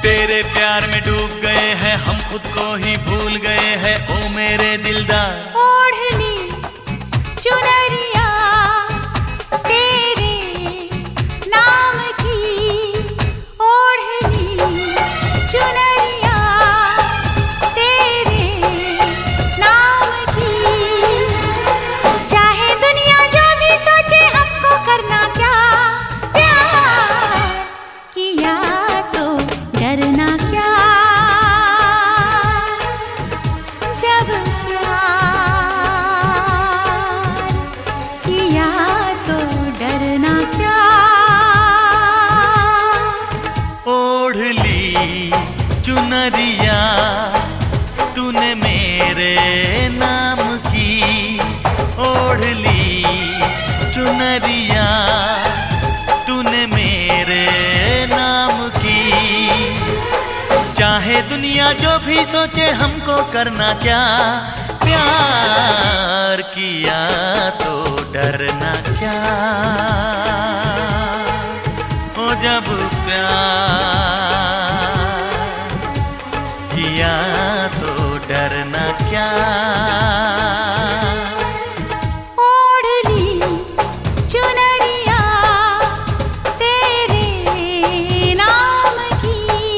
तेरे प्यार में डूब गए हैं हम, खुद को ही भूल गए हैं ओ मेरे दिलदार। ओढ़ ली चुनरिया तेरे नाम की, ओढ़ ली चुनरिया तेरे नाम की। चाहे दुनिया जो भी सोचे हमको करना क्या, प्यार किया तो डरना क्या। जब किया तो डरना क्या। ओढ़ ली चुनरिया तूने मेरे नाम की, ओढ़ ली चुनरिया तूने मेरे नाम की। चाहे दुनिया जो भी सोचे हमको करना क्या, प्यार किया तो डरना क्या। ओ जब प्यार किया तो डरना क्या। ओढ़ ली चुनरिया तेरे नाम की।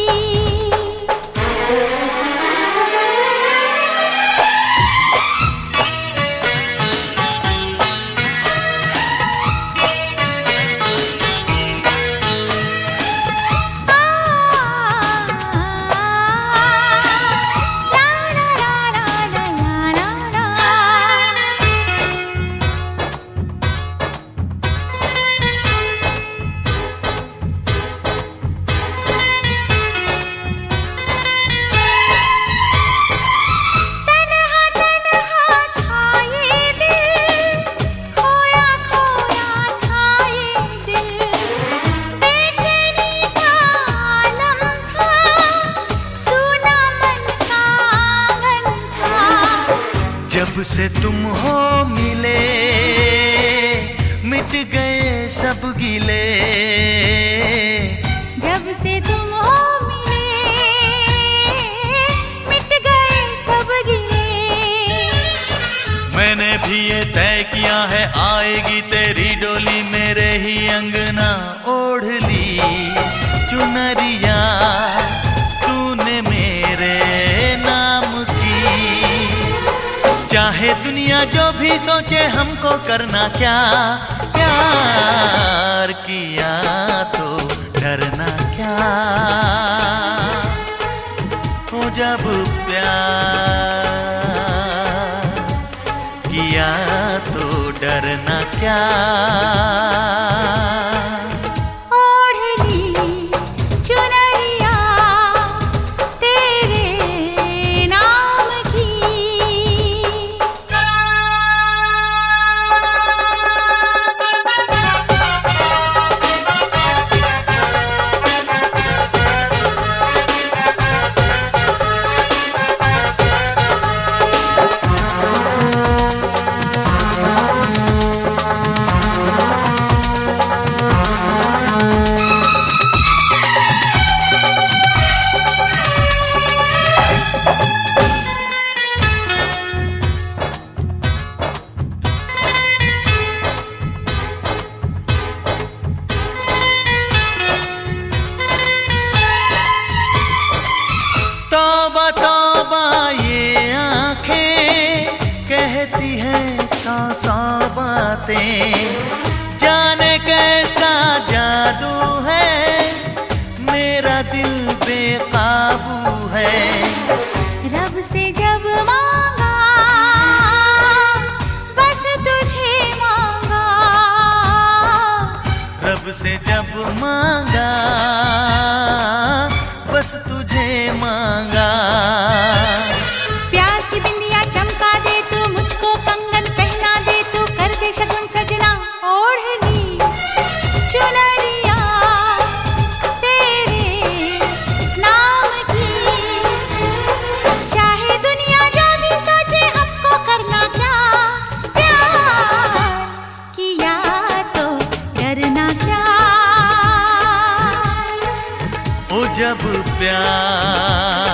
जब से तुम हो मिले मिट गए सब गिले, जब से तुम हो मिले मिट गए सब गिले। मैंने भी ये तय किया है आएगी तेरी डोली मेरे ही अंगना। ओढ़ ली चुनरिया तूने मेरे नाम की। चाहे दुनिया जो भी सोचे हमको करना क्या, प्यार किया तो डरना क्या। हो जब प्यार किया तो डरना क्या। ओढ़ ली चुनरिया तेरे नाम की। तौबा तौबा ये आंखें कहती हैं सौ सौ बातें। जाने कैसा जादू है मेरा दिल बेकाबू है। रब से जब मांगा बस तुझे मांगा, रब से जब मांगा बस तुझे मांगा। प्यार की बिंदिया चमका दे तू, मुझको कंगन पहना दे तू, कर दे शगुन सजना। ओढ़ ली चुनरिया तेरे नाम की। चाहे दुनिया जो भी सोचे हमको करना क्या, प्यार किया तो डरना क्या। जब प्यार